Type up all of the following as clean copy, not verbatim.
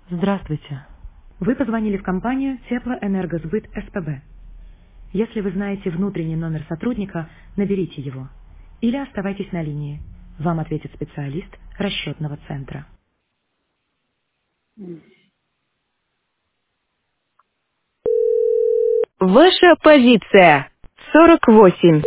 Здравствуйте. Вы позвонили в компанию Теплоэнергосбыт СПБ. Если вы знаете внутренний номер сотрудника, наберите его. Или оставайтесь на линии. Вам ответит специалист расчетного центра. Ваша позиция 48.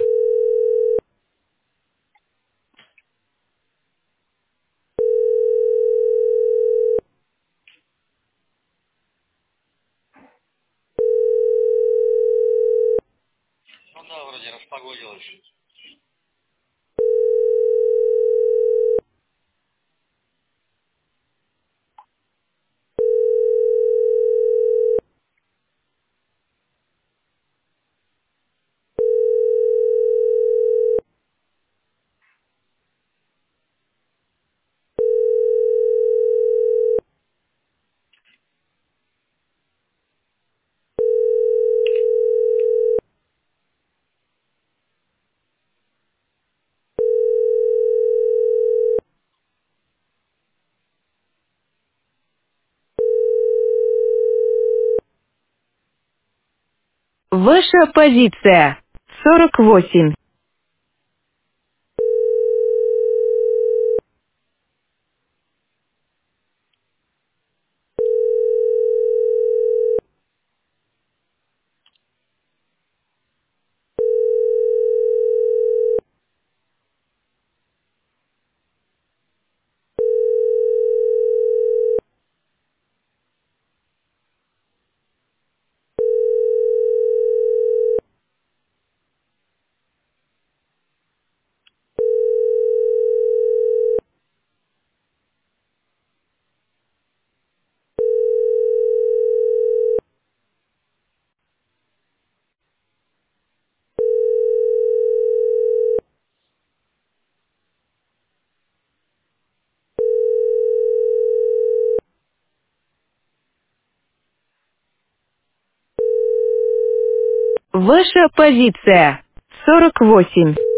Ну да, вроде распогодилось. Ваша позиция 48. Ваша позиция 48.